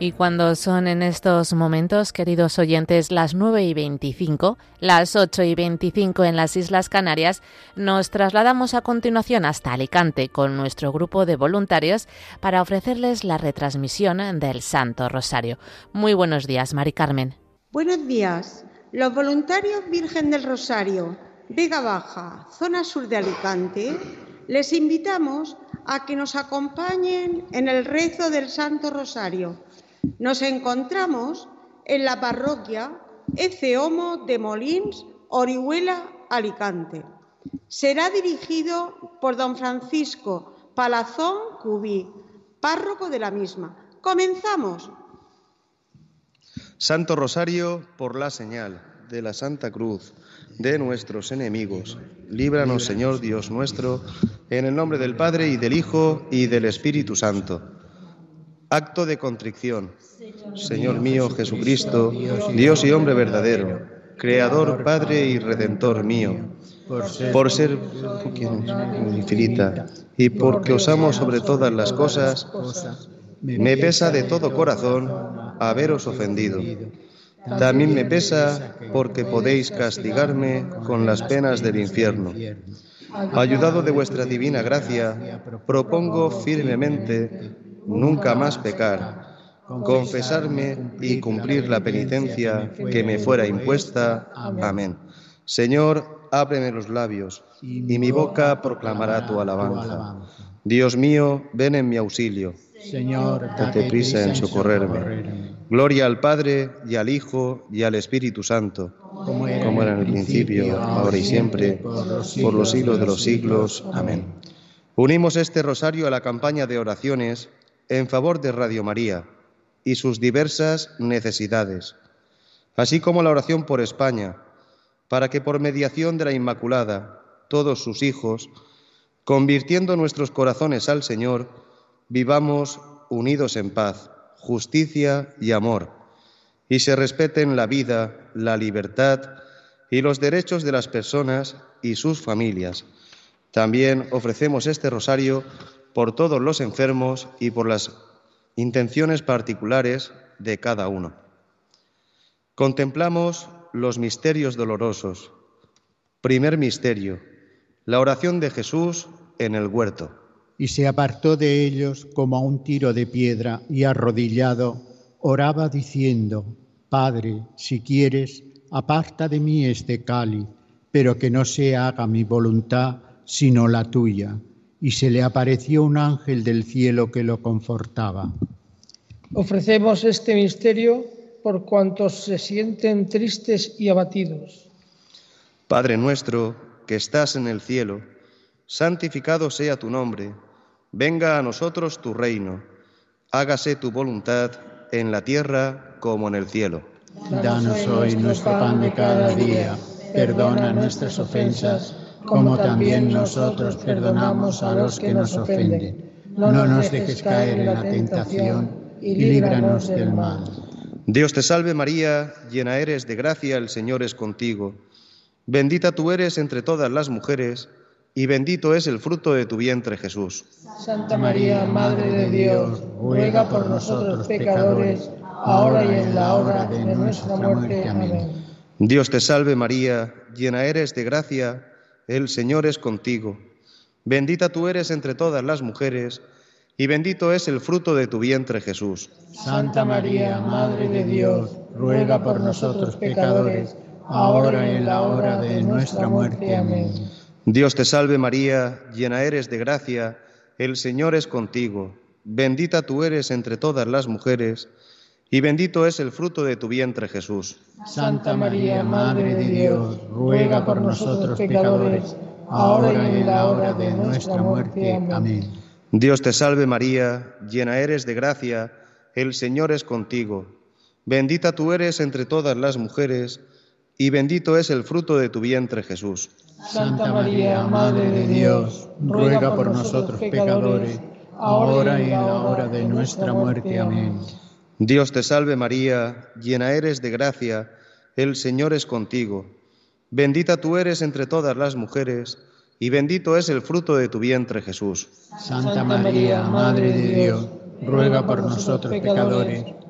Y cuando son en estos momentos, queridos oyentes, las 9:25, las 8:25 en las Islas Canarias, nos trasladamos a continuación hasta Alicante con nuestro grupo de voluntarios para ofrecerles la retransmisión del Santo Rosario. Muy buenos días, Mari Carmen. Buenos días. Los voluntarios Virgen del Rosario, Vega Baja, zona sur de Alicante, les invitamos a que nos acompañen en el rezo del Santo Rosario. Nos encontramos en la parroquia Eceomo de Molins, Orihuela, Alicante. Será dirigido por don Francisco Palazón Cubí, párroco de la misma. ¡Comenzamos! Santo Rosario, por la señal de la Santa Cruz de nuestros enemigos, líbranos, Señor Dios nuestro, en el nombre del Padre, y del Hijo, y del Espíritu Santo. Acto de contrición. Señor mío Jesucristo, Dios y hombre verdadero, Creador, Padre y Redentor mío, por ser infinita y porque os amo sobre todas las cosas, me pesa de todo corazón haberos ofendido. También me pesa porque podéis castigarme con las penas del infierno. Ayudado de vuestra divina gracia, propongo firmemente nunca más pecar, confesarme y cumplir la penitencia que me fuera impuesta. Amén. Señor, ábreme los labios, y mi boca proclamará tu alabanza. Dios mío, ven en mi auxilio. Señor, date prisa en socorrerme. Gloria al Padre, y al Hijo, y al Espíritu Santo, como era en el principio, ahora y siempre, por los siglos de los siglos. Amén. Unimos este rosario a la campaña de oraciones en favor de Radio María y sus diversas necesidades, así como la oración por España, para que por mediación de la Inmaculada, todos sus hijos, convirtiendo nuestros corazones al Señor, vivamos unidos en paz, justicia y amor, y se respeten la vida, la libertad y los derechos de las personas y sus familias. También ofrecemos este rosario por todos los enfermos y por las intenciones particulares de cada uno. Contemplamos los misterios dolorosos. Primer misterio, la oración de Jesús en el huerto. Y se apartó de ellos como a un tiro de piedra, y arrodillado oraba diciendo: Padre, si quieres, aparta de mí este cáliz, pero que no se haga mi voluntad, sino la tuya. Y se le apareció un ángel del cielo que lo confortaba. Ofrecemos este misterio por cuantos se sienten tristes y abatidos. Padre nuestro, que estás en el cielo, santificado sea tu nombre. Venga a nosotros tu reino. Hágase tu voluntad en la tierra como en el cielo. Danos hoy nuestro pan de cada día. Perdona nuestras ofensas, como también nosotros perdonamos a los que nos ofenden. No nos dejes caer en la tentación y líbranos del mal. Dios te salve María, llena eres de gracia, el Señor es contigo. Bendita tú eres entre todas las mujeres, y bendito es el fruto de tu vientre, Jesús. Santa María, Madre de Dios, ruega por nosotros pecadores, ahora y en la hora de nuestra muerte. Amén. Dios te salve María, llena eres de gracia, el Señor es contigo. Bendita tú eres entre todas las mujeres, y bendito es el fruto de tu vientre, Jesús. Santa María, Madre de Dios, ruega por nosotros pecadores, ahora y en la hora de nuestra muerte. Amén. Dios te salve María, llena eres de gracia, el Señor es contigo. Bendita tú eres entre todas las mujeres, y bendito es el fruto de tu vientre, Jesús. Santa María, Madre de Dios, ruega por nosotros pecadores, ahora y en la hora de nuestra muerte. Amén. Dios te salve María, llena eres de gracia, el Señor es contigo. Bendita tú eres entre todas las mujeres, y bendito es el fruto de tu vientre, Jesús. Santa María, Madre de Dios, ruega por nosotros pecadores, ahora y en la hora de nuestra muerte. Amén. Dios te salve María, llena eres de gracia, el Señor es contigo. Bendita tú eres entre todas las mujeres, y bendito es el fruto de tu vientre, Jesús. Santa María, Madre de Dios, ruega por nosotros pecadores,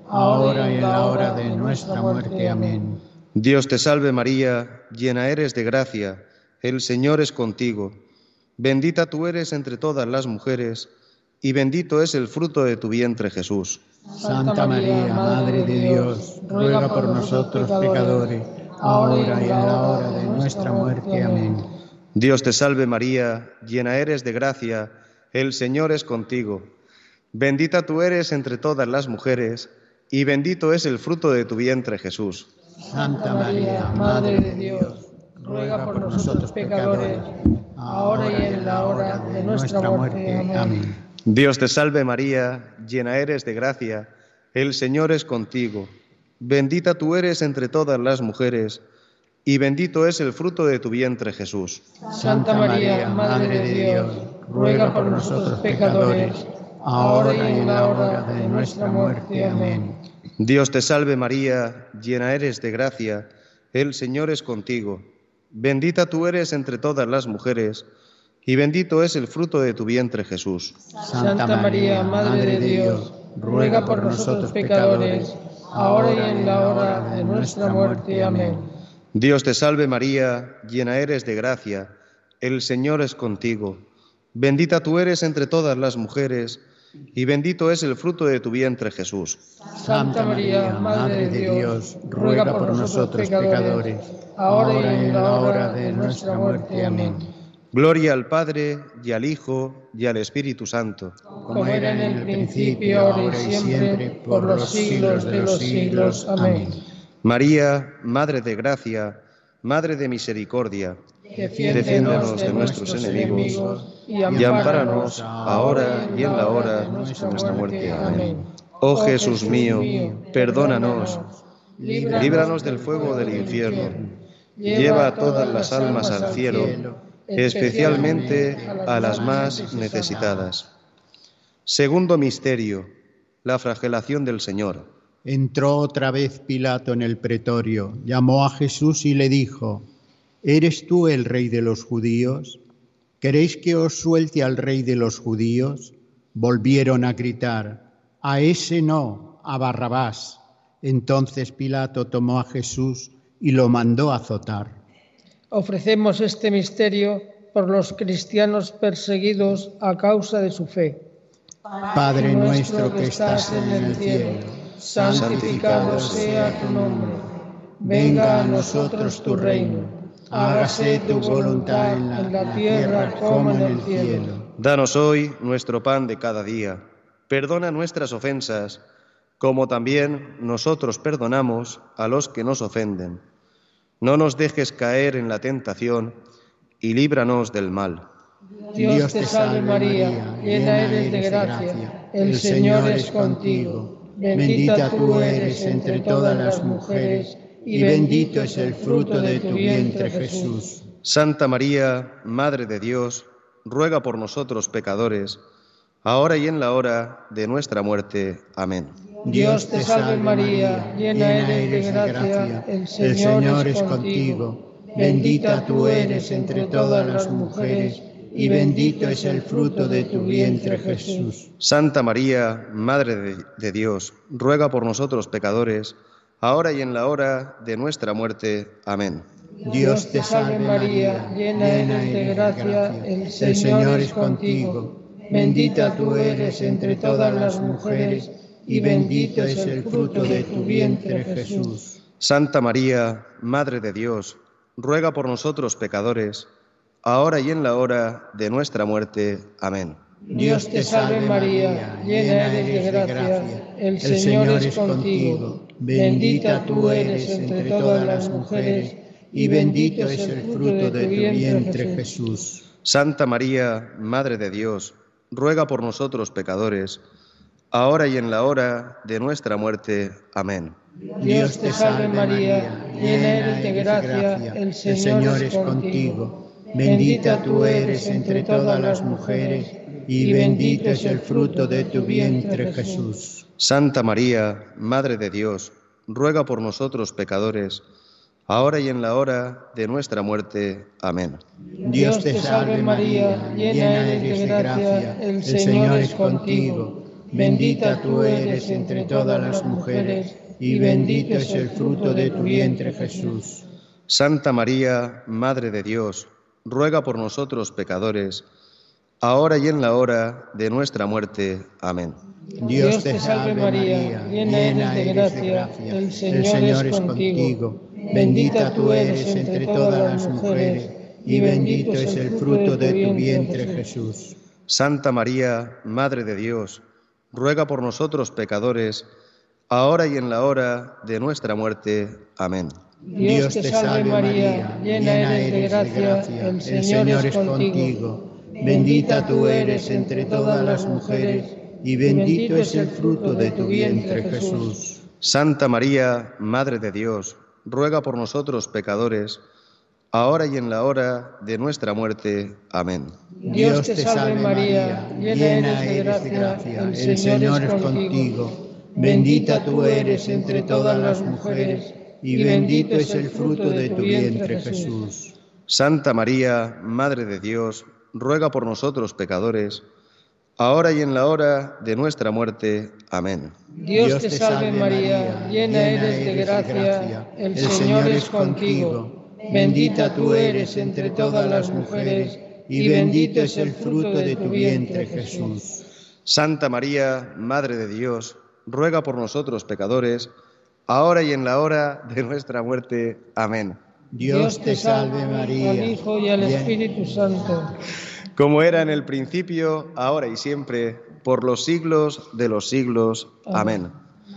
ahora y en la hora de nuestra muerte. Amén. Dios te salve María, llena eres de gracia, el Señor es contigo. Bendita tú eres entre todas las mujeres, y bendito es el fruto de tu vientre, Jesús. Santa María, Madre de Dios, ruega por nosotros pecadores, ahora y en la hora de nuestra muerte. Amén. Dios te salve María, llena eres de gracia, el Señor es contigo. Bendita tú eres entre todas las mujeres, y bendito es el fruto de tu vientre, Jesús. Santa María, Madre de Dios, ruega por nosotros pecadores, ahora y en la hora de nuestra muerte. Amén. Dios te salve María, llena eres de gracia, el Señor es contigo. Bendita tú eres entre todas las mujeres, y bendito es el fruto de tu vientre, Jesús. Santa María, Madre de Dios, ruega por nosotros pecadores, ahora y en la hora de nuestra muerte. Amén. Dios te salve María, llena eres de gracia, el Señor es contigo. Bendita tú eres entre todas las mujeres, y bendito es el fruto de tu vientre, Jesús. Santa María, Madre de Dios, ruega por nosotros pecadores, ahora y en la hora de nuestra muerte. Amén. Dios te salve María, llena eres de gracia, el Señor es contigo. Bendita tú eres entre todas las mujeres, y bendito es el fruto de tu vientre, Jesús. Santa María, Madre de Dios, ruega por nosotros pecadores, ahora y en la hora de nuestra muerte. Amén. Gloria al Padre, y al Hijo, y al Espíritu Santo. Como era en el principio, ahora y siempre, por los siglos de los siglos. Amén. María, Madre de Gracia, Madre de Misericordia, defiéndenos de nuestros enemigos y ampáranos ahora y en la hora de nuestra muerte. Amén. Oh Jesús mío, perdónanos, líbranos del fuego del infierno, lleva a todas las almas al cielo, especialmente a las más necesitadas. Segundo misterio, la flagelación del Señor. Entró otra vez Pilato en el pretorio, llamó a Jesús y le dijo: ¿Eres tú el rey de los judíos? ¿Queréis que os suelte al rey de los judíos? Volvieron a gritar: a ese no, a Barrabás. Entonces Pilato tomó a Jesús y lo mandó azotar. Ofrecemos este misterio por los cristianos perseguidos a causa de su fe. Padre nuestro que estás en el cielo, santificado sea tu nombre. Venga a nosotros tu reino. Hágase tu voluntad en la tierra como en el cielo. Danos hoy nuestro pan de cada día. Perdona nuestras ofensas, como también nosotros perdonamos a los que nos ofenden. No nos dejes caer en la tentación y líbranos del mal. Dios te salve María, llena eres de gracia, el Señor es contigo. Bendita tú eres entre todas las mujeres, y bendito es el fruto de tu vientre, Jesús. Santa María, Madre de Dios, ruega por nosotros pecadores, ahora y en la hora de nuestra muerte. Amén. Dios te salve María, llena eres de gracia, el Señor es contigo. Bendita tú eres entre todas las mujeres, y bendito es el fruto de tu vientre, Jesús. Santa María, Madre de Dios, ruega por nosotros pecadores, ahora y en la hora de nuestra muerte. Amén. Dios te salve María, llena eres de gracia, el Señor es contigo. Bendita tú eres entre todas las mujeres, y bendito es el fruto de tu vientre, Jesús. Santa María, Madre de Dios, ruega por nosotros pecadores, ahora y en la hora de nuestra muerte. Amén. Dios te salve María, llena eres de gracia, el Señor es contigo. Bendita tú eres entre todas las mujeres, y bendito es el fruto de tu vientre, Jesús. Santa María, Madre de Dios, ruega por nosotros pecadores, ahora y en la hora de nuestra muerte. Amén. Dios te salve María, llena eres de gracia, el Señor es contigo. Bendita tú eres entre todas las mujeres, y bendito es el fruto de tu vientre, Jesús. Santa María, Madre de Dios, ruega por nosotros pecadores, ahora y en la hora de nuestra muerte. Amén. Dios te salve María, llena eres de gracia, el Señor es contigo. bendita tú eres entre todas las mujeres, y bendito es el fruto de tu vientre, Jesús. Santa María, Madre de Dios, ruega por nosotros pecadores, ahora y en la hora de nuestra muerte. Amén. Dios te salve María, llena eres de gracia, el Señor es contigo. Bendita tú eres entre todas las mujeres, y bendito es el fruto de tu vientre, Jesús. Santa María, Madre de Dios, ruega por nosotros pecadores, ahora y en la hora de nuestra muerte. Amén. Dios te salve María, llena eres de gracia, el Señor es contigo. Bendita tú eres entre todas las mujeres, y bendito es el fruto de tu vientre, Jesús. Santa María, Madre de Dios, ruega por nosotros pecadores, ahora y en la hora de nuestra muerte. Amén. Dios te salve María, llena eres de gracia, el Señor es contigo. Bendita tú eres entre todas las mujeres, y bendito es el fruto de tu vientre, Jesús. Santa María, Madre de Dios, ruega por nosotros pecadores, ahora y en la hora de nuestra muerte. Amén. Dios te salve María, llena eres de gracia, el Señor es contigo. Bendita tú eres entre todas las mujeres, y bendito es el fruto de tu vientre, Jesús. Santa María, Madre de Dios, ruega por nosotros pecadores, ahora y en la hora de nuestra muerte. Amén. Dios te salve María, al Hijo y al Espíritu Santo. Como era en el principio, ahora y siempre, por los siglos de los siglos. Amén.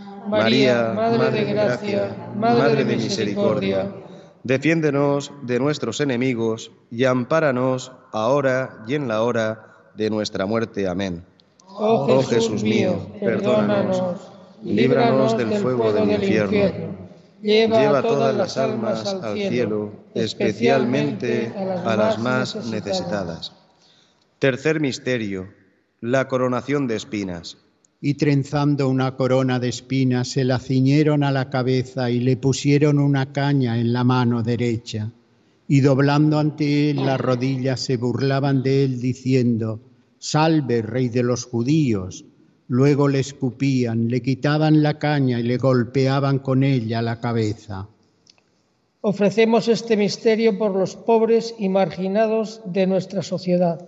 María, Madre de gracia, Madre de misericordia, defiéndenos de nuestros enemigos y ampáranos ahora y en la hora de nuestra muerte. Amén. Oh Jesús mío, perdónanos, líbranos del fuego del infierno, lleva todas las almas al cielo, especialmente a las más necesitadas. Tercer misterio, la coronación de espinas. Y trenzando una corona de espinas se la ciñeron a la cabeza y le pusieron una caña en la mano derecha. Y doblando ante él las rodillas se burlaban de él diciendo: «Salve, Rey de los judíos». Luego le escupían, le quitaban la caña y le golpeaban con ella la cabeza. Ofrecemos este misterio por los pobres y marginados de nuestra sociedad.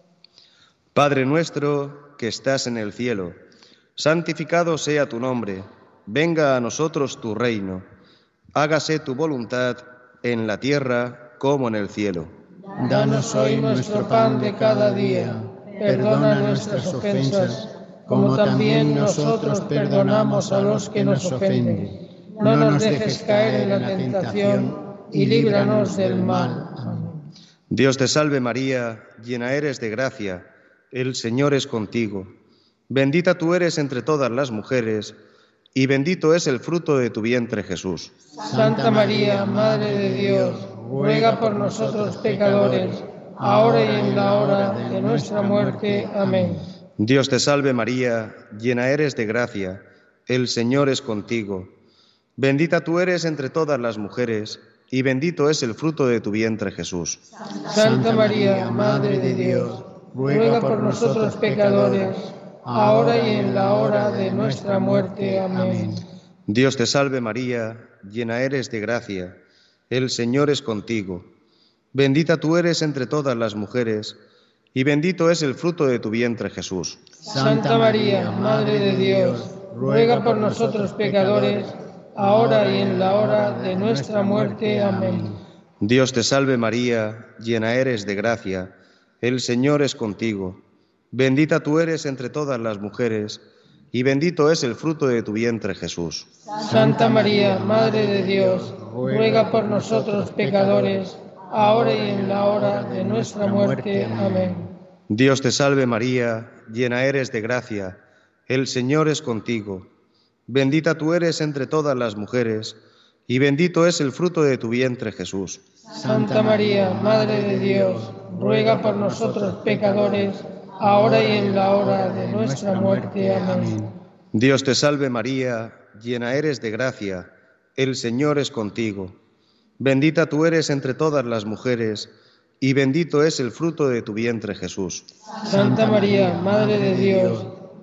Padre nuestro que estás en el cielo, santificado sea tu nombre, venga a nosotros tu reino, hágase tu voluntad en la tierra como en el cielo. Danos hoy nuestro pan de cada día, perdona nuestras ofensas, como también nosotros perdonamos a los que nos ofenden. No nos dejes caer en la tentación y líbranos del mal. Amén. Dios te salve María, llena eres de gracia, el Señor es contigo. Bendita tú eres entre todas las mujeres, y bendito es el fruto de tu vientre, Jesús. Santa María, Madre de Dios, ruega por nosotros pecadores, ahora y en la hora de nuestra muerte. Amén. Dios te salve María, llena eres de gracia, el Señor es contigo. Bendita tú eres entre todas las mujeres, y bendito es el fruto de tu vientre, Jesús. Santa María, Madre de Dios, ruega por nosotros pecadores, ahora y en la hora de nuestra muerte. Amén. Dios te salve María, llena eres de gracia, el Señor es contigo. Bendita tú eres entre todas las mujeres, y bendito es el fruto de tu vientre, Jesús. Santa María, Madre de Dios, ruega por nosotros pecadores, ahora y en la hora de nuestra muerte. Amén. Dios te salve María, llena eres de gracia, el Señor es contigo. Bendita tú eres entre todas las mujeres, y bendito es el fruto de tu vientre, Jesús. Santa María, Madre de Dios, ruega por nosotros pecadores, ahora y en la hora de nuestra muerte. Amén. Dios te salve María, llena eres de gracia, el Señor es contigo. Bendita tú eres entre todas las mujeres, y bendito es el fruto de tu vientre, Jesús. Santa María, Madre de Dios, ruega por nosotros pecadores, ahora y en la hora de nuestra muerte. Amén. Dios te salve María, llena eres de gracia, el Señor es contigo. Bendita tú eres entre todas las mujeres, y bendito es el fruto de tu vientre, Jesús. Santa María, Madre de Dios,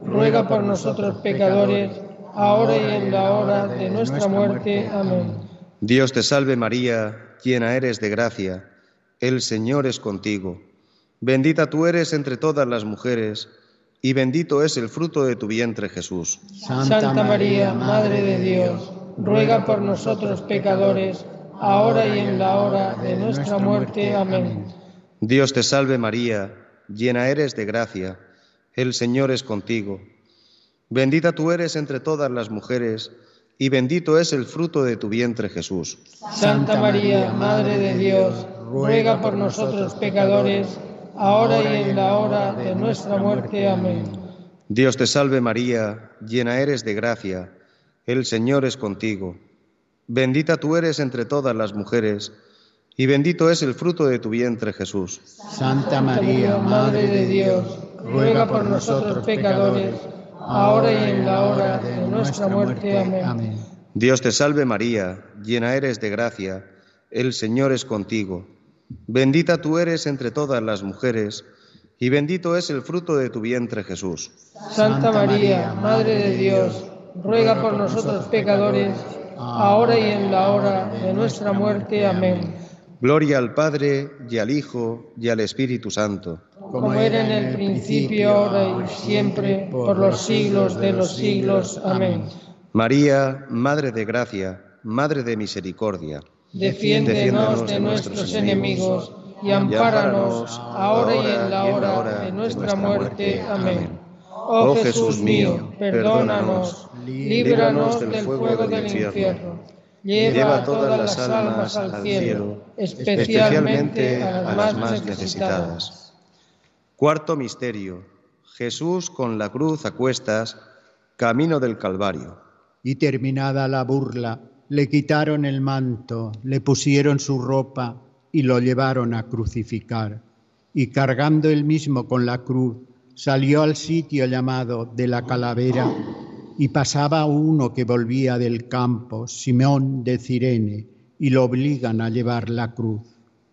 ruega por nosotros pecadores, ahora y en la hora de nuestra muerte. Amén. Dios te salve María, llena eres de gracia, el Señor es contigo. Bendita tú eres entre todas las mujeres, y bendito es el fruto de tu vientre, Jesús. Santa María, Madre de Dios, ruega por nosotros pecadores, ahora y en la hora de nuestra muerte. Amén. Dios te salve María, llena eres de gracia, el Señor es contigo. Bendita tú eres entre todas las mujeres, y bendito es el fruto de tu vientre, Jesús. Santa María, Madre de Dios, ruega por nosotros pecadores, ahora y en la hora de nuestra muerte. Amén. Dios te salve María, llena eres de gracia, el Señor es contigo. Bendita tú eres entre todas las mujeres, y bendito es el fruto de tu vientre, Jesús. Santa María, Madre de Dios, ruega por nosotros pecadores, ahora y en la hora de nuestra muerte. Amén. Dios te salve María, llena eres de gracia, el Señor es contigo. Bendita tú eres entre todas las mujeres, y bendito es el fruto de tu vientre, Jesús. Santa María, Madre de Dios, ruega por nosotros pecadores, ahora y en la hora de nuestra muerte. Amén. Gloria al Padre, y al Hijo, y al Espíritu Santo. Como era en el principio, ahora y siempre, por los siglos de los siglos. Amén. María, Madre de gracia, Madre de misericordia, defiéndenos de nuestros enemigos y ampáranos ahora y en la hora de nuestra muerte. Amén. Oh Jesús mío, perdónanos, líbranos del fuego del infierno, lleva todas las almas al cielo, especialmente a las más necesitadas. Cuarto misterio: Jesús con la cruz a cuestas, camino del Calvario. Y terminada la burla, le quitaron el manto, le pusieron su ropa y lo llevaron a crucificar. Y cargando él mismo con la cruz, salió al sitio llamado de la Calavera, y pasaba uno que volvía del campo, Simón de Cirene, y lo obligan a llevar la cruz.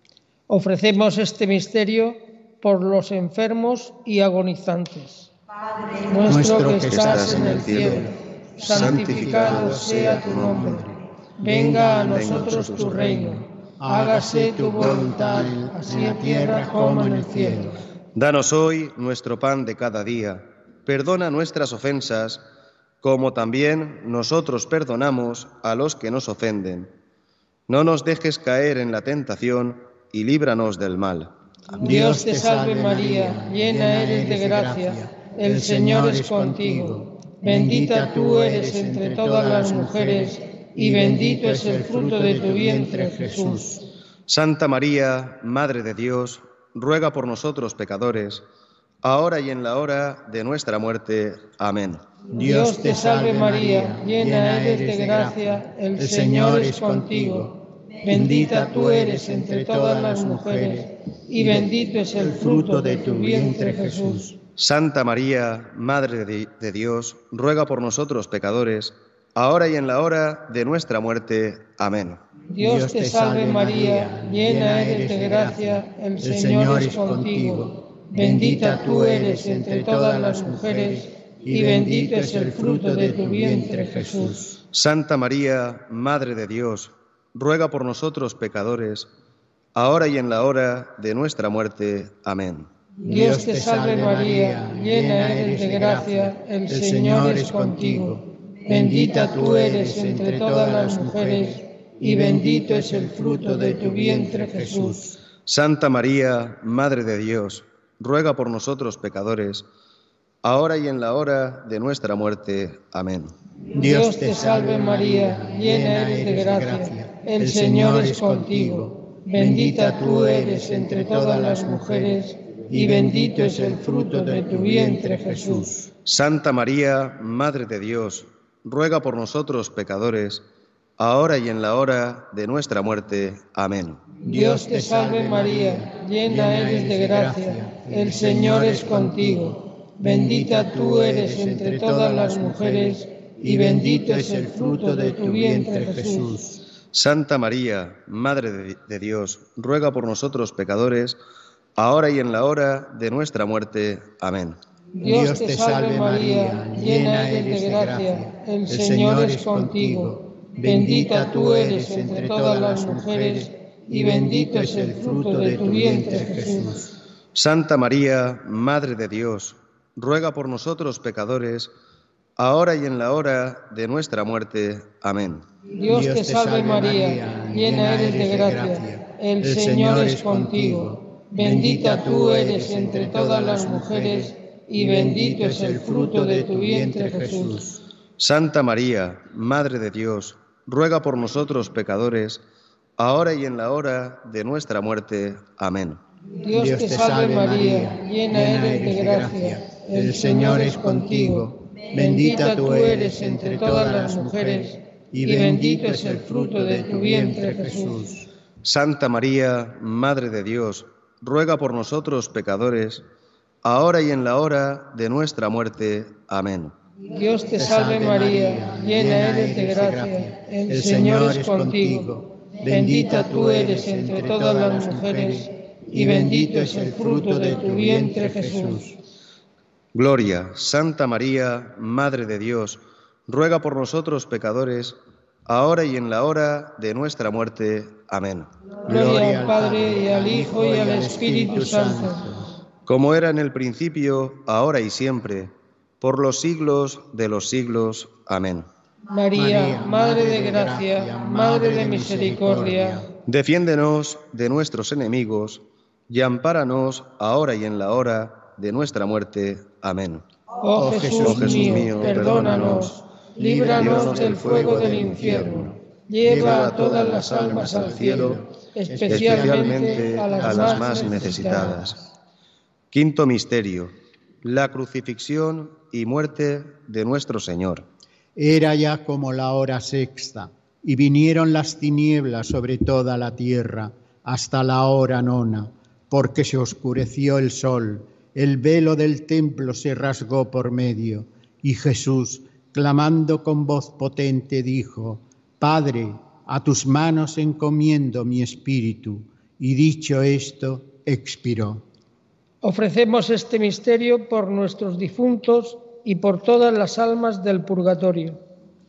Ofrecemos este misterio por los enfermos y agonizantes. Padre nuestro que estás en el cielo, santificado sea tu nombre. Venga a nosotros tu reino. Hágase tu voluntad, así en tierra como en el cielo. Danos hoy nuestro pan de cada día. Perdona nuestras ofensas, como también nosotros perdonamos a los que nos ofenden. No nos dejes caer en la tentación y líbranos del mal. Dios te salve María, llena eres de gracia, el Señor es contigo. Bendita tú eres entre todas las mujeres, y bendito es el fruto de tu vientre, Jesús. Santa María, Madre de Dios, ruega por nosotros pecadores, ahora y en la hora de nuestra muerte. Amén. Dios te salve María, llena eres de gracia, el Señor es contigo. Bendita tú eres entre todas las mujeres, y bendito es el fruto de tu vientre, Jesús. Santa María, Madre de Dios, ruega por nosotros pecadores, ahora y en la hora de nuestra muerte. Amén. Dios te salve María, llena eres de gracia, el Señor es contigo. Bendita tú eres entre todas las mujeres, y bendito es el fruto de tu vientre, Jesús. Santa María, Madre de Dios, ruega por nosotros pecadores, ahora y en la hora de nuestra muerte. Amén. Dios te salve María, llena eres de gracia, el Señor es contigo. Bendita tú eres entre todas las mujeres, y bendito es el fruto de tu vientre, Jesús. Santa María, Madre de Dios, ruega por nosotros pecadores, ahora y en la hora de nuestra muerte. Amén. Dios te salve María, llena eres de gracia, el Señor es contigo. Bendita tú eres entre todas las mujeres, y bendito es el fruto de tu vientre, Jesús. Santa María, Madre de Dios, ruega por nosotros pecadores, ahora y en la hora de nuestra muerte. Amén. Dios te salve María, llena eres de gracia, el Señor es contigo. Bendita tú eres entre todas las mujeres, y bendito es el fruto de tu vientre, Jesús. Santa María, Madre de Dios, ruega por nosotros pecadores, ahora y en la hora de nuestra muerte. Amén. Dios te salve María, llena eres de gracia, el Señor es contigo. Bendita tú eres entre todas las mujeres, y bendito es el fruto de tu vientre, Jesús. Santa María, Madre de Dios, ruega por nosotros pecadores, ahora y en la hora de nuestra muerte. Amén. Dios te salve María, llena eres de gracia, el Señor es contigo. Bendita tú eres entre todas las mujeres, y bendito es el fruto de tu vientre, Jesús. Santa María, Madre de Dios, ruega por nosotros pecadores, ahora y en la hora de nuestra muerte. Amén. Dios te salve María, llena eres de gracia, el Señor es contigo. Bendita tú eres entre todas las mujeres, y bendito es el fruto de tu vientre, Jesús. Santa María, Madre de Dios, ruega por nosotros pecadores, ahora y en la hora de nuestra muerte. Amén. Dios te salve María, llena eres de gracia, el Señor es contigo. Bendita tú eres entre todas las mujeres, y bendito es el fruto de tu vientre, Jesús. Gloria, Santa María, Madre de Dios, ruega por nosotros pecadores, ahora y en la hora de nuestra muerte. Amén. Gloria al Padre, y al Hijo, y al Espíritu Santo. Como era en el principio, ahora y siempre, por los siglos de los siglos. Amén. María, Madre de gracia, Madre de misericordia, defiéndenos de nuestros enemigos y ampáranos ahora y en la hora de nuestra muerte. Amén. Oh Jesús mío, perdónanos, líbranos del fuego del infierno, lleva a todas las almas al cielo, especialmente a las más necesitadas. Quinto misterio: la crucifixión y muerte de nuestro Señor. Era ya como la hora sexta, y vinieron las tinieblas sobre toda la tierra, hasta la hora nona, porque se oscureció el sol, el velo del templo se rasgó por medio, y Jesús, clamando con voz potente, dijo: Padre, a tus manos encomiendo mi espíritu. Y dicho esto, expiró. Ofrecemos este misterio por nuestros difuntos y por todas las almas del purgatorio.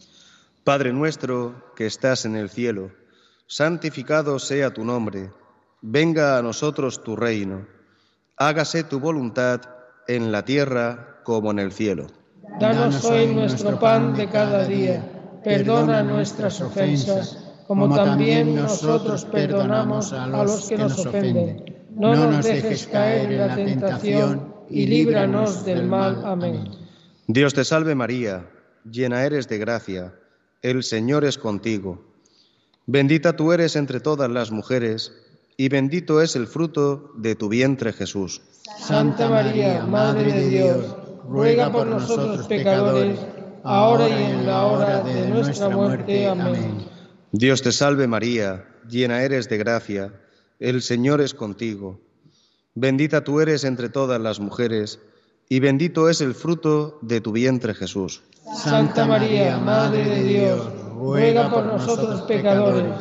Padre nuestro que estás en el cielo, santificado sea tu nombre. Venga a nosotros tu reino. Hágase tu voluntad en la tierra como en el cielo. Danos hoy nuestro pan de cada día. Perdona nuestras ofensas, como también nosotros perdonamos a los que nos ofenden. No nos dejes caer en la tentación y líbranos del mal. Amén. Dios te salve María, llena eres de gracia, el Señor es contigo. Bendita tú eres entre todas las mujeres, y bendito es el fruto de tu vientre, Jesús. Santa María, Madre de Dios, ruega por nosotros pecadores, ahora y en la hora de nuestra muerte. Amén. Dios te salve María, llena eres de gracia, el Señor es contigo. Bendita tú eres entre todas las mujeres, y bendito es el fruto de tu vientre, Jesús. Santa María, Madre de Dios, ruega por nosotros pecadores,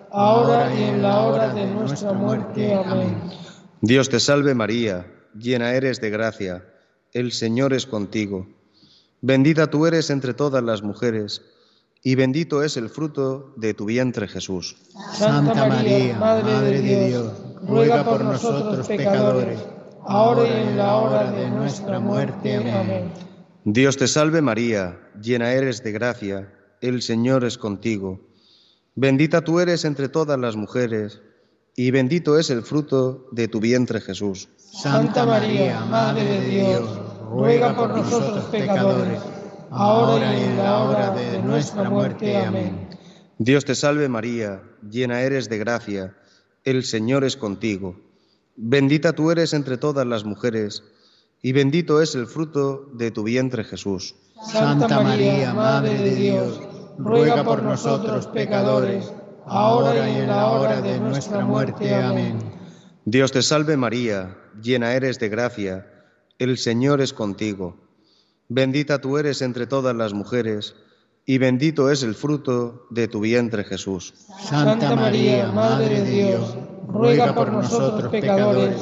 ahora y en la hora de nuestra muerte. Amén. Dios te salve María, llena eres de gracia, el Señor es contigo. Bendita tú eres entre todas las mujeres, y bendito es el fruto de tu vientre, Jesús. Santa María, Madre de Dios, ruega por nosotros pecadores, ahora y en la hora de nuestra muerte. Amén. Dios te salve María, llena eres de gracia, el Señor es contigo. Bendita tú eres entre todas las mujeres, y bendito es el fruto de tu vientre, Jesús. Santa María, Madre de Dios, ruega por nosotros pecadores, ahora y en la hora de nuestra muerte. Amén. Dios te salve María, llena eres de gracia, el Señor es contigo. Bendita tú eres entre todas las mujeres, y bendito es el fruto de tu vientre, Jesús. Santa María, Madre de Dios, ruega por nosotros pecadores, ahora y en la hora de nuestra muerte. Amén. Dios te salve María, llena eres de gracia, el Señor es contigo. Bendita tú eres entre todas las mujeres, y bendito es el fruto de tu vientre, Jesús. Santa María, Madre de Dios, ruega por nosotros pecadores,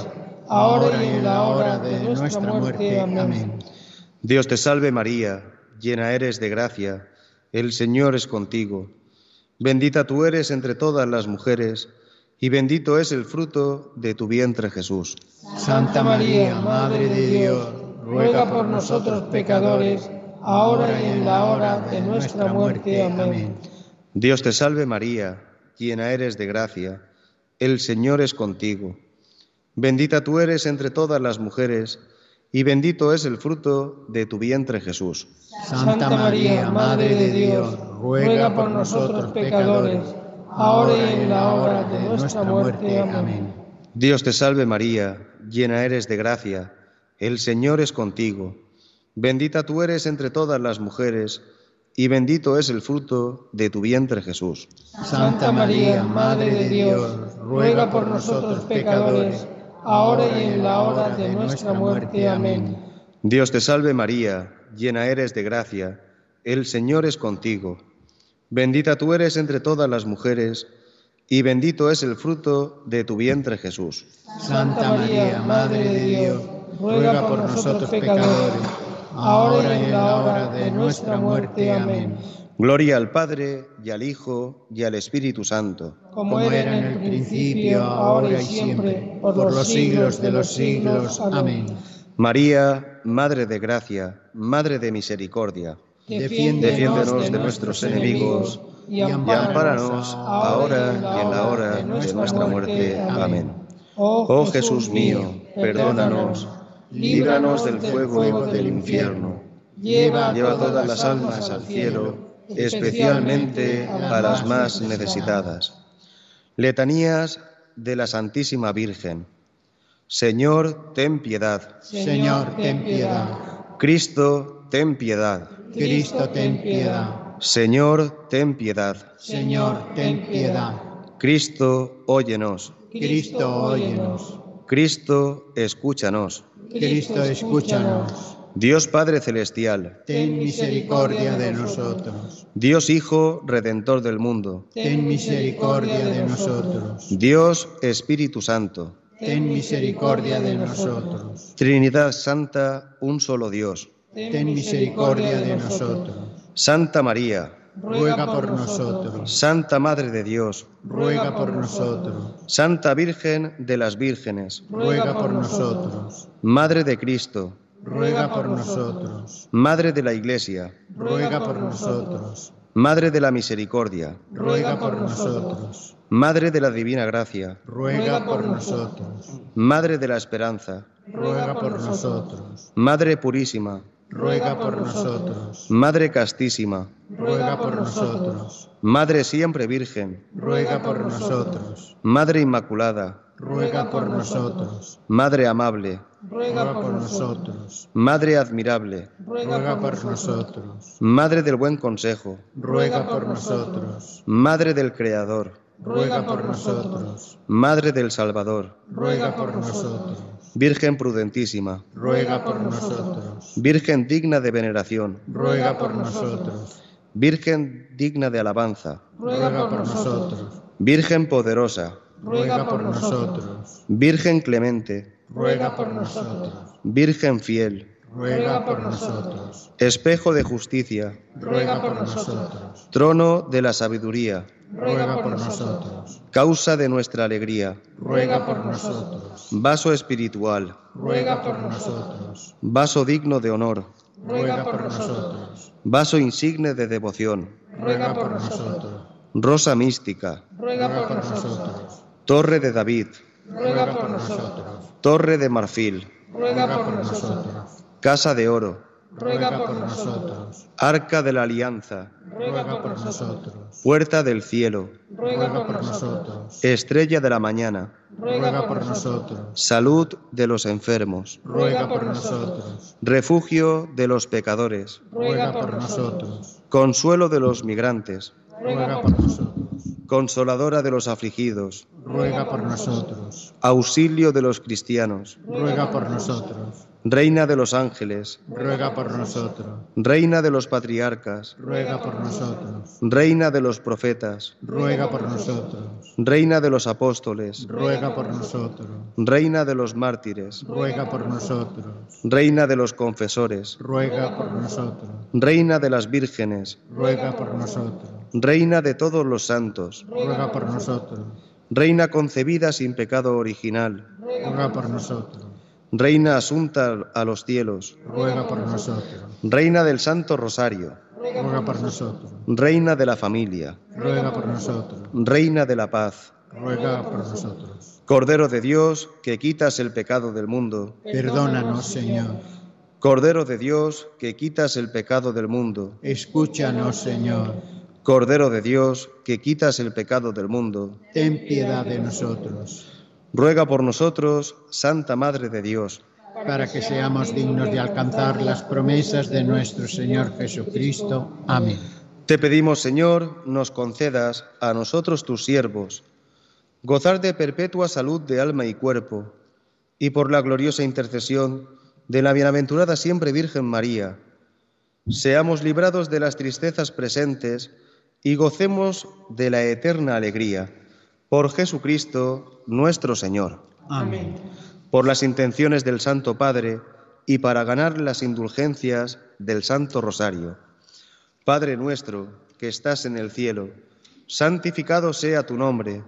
ahora y en la hora de nuestra muerte. Amén. Dios te salve María, llena eres de gracia, el Señor es contigo. Bendita tú eres entre todas las mujeres, y bendito es el fruto de tu vientre Jesús. Santa María, Madre de Dios, ruega por nosotros pecadores, ahora y en la hora de nuestra muerte. Amén. Dios te salve María, llena eres de gracia, el Señor es contigo. Bendita tú eres entre todas las mujeres, y bendito es el fruto de tu vientre Jesús. Santa María, Madre de Dios, ruega por nosotros pecadores, ahora y en la hora de nuestra muerte. Amén. Dios te salve María, llena eres de gracia, el Señor es contigo. Bendita tú eres entre todas las mujeres, y bendito es el fruto de tu vientre Jesús. Santa María, Madre de Dios, ruega por nosotros pecadores, ahora y en la hora de nuestra muerte. Amén. Dios te salve María, llena eres de gracia, el Señor es contigo. Bendita tú eres entre todas las mujeres, y bendito es el fruto de tu vientre Jesús. Santa María, Madre de Dios, ruega por nosotros pecadores, ahora y en la hora de nuestra muerte. Amén. Gloria al Padre, y al Hijo, y al Espíritu Santo. Como era en el principio, ahora y siempre, por los siglos de los siglos. Amén. María, Madre de gracia, Madre de misericordia, defiéndenos de nuestros enemigos, y ampáranos ahora y en la hora de nuestra muerte. Amén. Oh Jesús mío, perdónanos, líbranos del fuego del infierno, lleva todas las almas al cielo, especialmente a las más necesitadas. Letanías de la Santísima Virgen. Señor, ten piedad. Señor, ten piedad. Cristo, ten piedad. Cristo, ten piedad. Señor, ten piedad. Señor, ten piedad. Cristo, óyenos. Cristo, óyenos. Cristo, escúchanos. Cristo, escúchanos. Dios Padre Celestial, ten misericordia de nosotros. Dios Hijo, Redentor del mundo, ten misericordia de nosotros. Dios Espíritu Santo, ten misericordia de nosotros. Trinidad Santa, un solo Dios, ten misericordia de nosotros. Santa María, ruega por nosotros. Santa Madre de Dios, ruega por nosotros. Santa Virgen de las Vírgenes, ruega por nosotros. Madre de Cristo, ruega por nosotros. Madre de la Iglesia, ruega por nosotros. Madre de la Misericordia, ruega por nosotros. Madre de la Divina Gracia, ruega por nosotros. Madre de la Esperanza, ruega por nosotros. Madre Purísima, ruega por nosotros. Madre Castísima, ruega por nosotros. Madre Siempre Virgen, ruega por nosotros. Madre Inmaculada, ruega por nosotros. Madre Amable, ruega por nosotros. Madre Admirable, ruega por nosotros. Madre del Buen Consejo, ruega por nosotros. Madre del Creador, ruega por nosotros. Madre del Salvador, ruega por nosotros. Virgen prudentísima, ruega por nosotros. Virgen digna de veneración, ruega por nosotros. Virgen digna de alabanza, ruega por nosotros. Virgen poderosa, ruega por nosotros. Virgen clemente, ruega por nosotros. Virgen fiel, ruega por nosotros. Espejo de justicia, ruega por nosotros. Trono de la sabiduría, ruega por nosotros. Causa de nuestra alegría, ruega por nosotros. Vaso espiritual, ruega por nosotros. Vaso digno de honor, ruega por nosotros. Vaso insigne de devoción, ruega por nosotros. Rosa mística, ruega por nosotros. Torre de David, ruega por nosotros. Torre de marfil, ruega por nosotros. Casa de oro, ruega por nosotros. Arca de la Alianza, ruega por nosotros. Puerta del cielo, ruega por nosotros. Estrella de la mañana, ruega por nosotros. Salud de los enfermos, ruega por nosotros. Refugio de los pecadores, ruega por nosotros. Consuelo de los migrantes, ruega por nosotros. Consoladora de los afligidos, ruega por nosotros. Auxilio de los cristianos, ruega por nosotros. Reina de los ángeles, ruega por nosotros. Reina de los patriarcas, Ruega por nosotros. Reina de los profetas, Ruega por nosotros. Reina de los apóstoles, Ruega por nosotros. Reina de los mártires, Ruega por nosotros. Reina de los confesores, Ruega por nosotros. Reina de las vírgenes, Ruega por nosotros. Reina de todos los santos, Ruega por nosotros. Reina concebida sin pecado original, Ruega por nosotros. Reina asunta a los cielos, Ruega por nosotros. Reina del Santo Rosario, Ruega por nosotros. Reina de la familia, Ruega por nosotros. Reina de la paz, Ruega por nosotros. Cordero de Dios, que quitas el pecado del mundo, Perdónanos, Señor. Cordero de Dios, que quitas el pecado del mundo, Escúchanos, Señor. Cordero de Dios, que quitas el pecado del mundo, Ten piedad de nosotros, ruega por nosotros, Santa Madre de Dios, para que seamos dignos de alcanzar las promesas de nuestro Señor Jesucristo. Amén. Te pedimos, Señor, nos concedas a nosotros tus siervos, gozar de perpetua salud de alma y cuerpo, y por la gloriosa intercesión de la bienaventurada siempre Virgen María, seamos librados de las tristezas presentes y gocemos de la eterna alegría. Por Jesucristo nuestro Señor. Amén. Por las intenciones del Santo Padre y para ganar las indulgencias del Santo Rosario. Padre nuestro, que estás en el cielo, santificado sea tu nombre.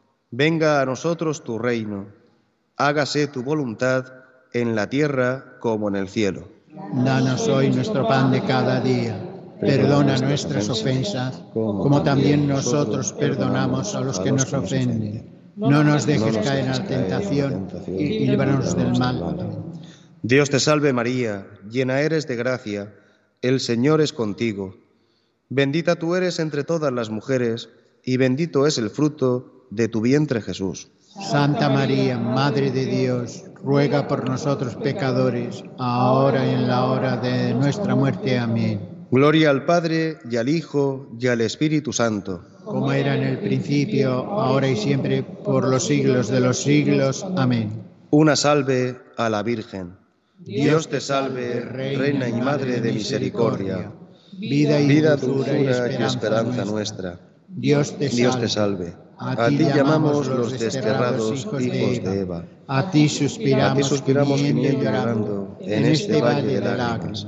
Venga a nosotros tu reino. Hágase tu voluntad en la tierra como en el cielo. Danos hoy nuestro pan de cada día. Perdona nuestras ofensas, como también nosotros perdonamos a los que nos ofenden. No nos dejes caer en la tentación y líbranos del mal. Dios te salve María, llena eres de gracia, el Señor es contigo. Bendita tú eres entre todas las mujeres, y bendito es el fruto de tu vientre Jesús. Santa María, Madre de Dios, ruega por nosotros pecadores, ahora y en la hora de nuestra muerte. Amén. Gloria al Padre, y al Hijo, y al Espíritu Santo. Como era en el principio, ahora y siempre, por los siglos de los siglos. Amén. Una salve a la Virgen. Dios te salve, Reina y Madre de misericordia, vida, dulzura y esperanza nuestra. Dios te salve. A ti llamamos los desterrados hijos de Eva. A ti suspiramos gimiendo y llorando en este valle de lágrimas.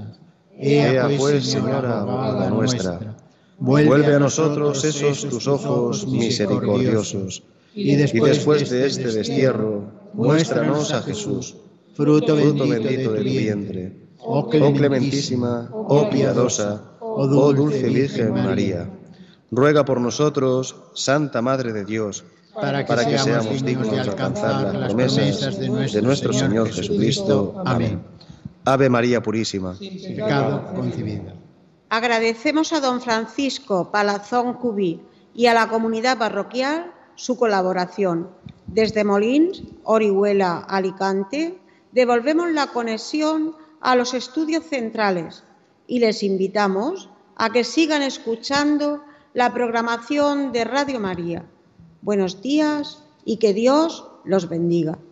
Ea pues, Señora, abogada nuestra, vuelve a nosotros esos tus ojos misericordiosos, y después de este destierro, muéstranos a Jesús, fruto bendito de tu vientre. Oh clementísima, oh piadosa, oh dulce Virgen María, ruega por nosotros, Santa Madre de Dios, para que seamos dignos de alcanzar las promesas de nuestro Señor Jesucristo. Amén. Ave María Purísima. Sin pecado concebida. Agradecemos a don Francisco Palazón Cubí y a la comunidad parroquial su colaboración. Desde Molins, Orihuela, Alicante, devolvemos la conexión a los estudios centrales y les invitamos a que sigan escuchando la programación de Radio María. Buenos días y que Dios los bendiga.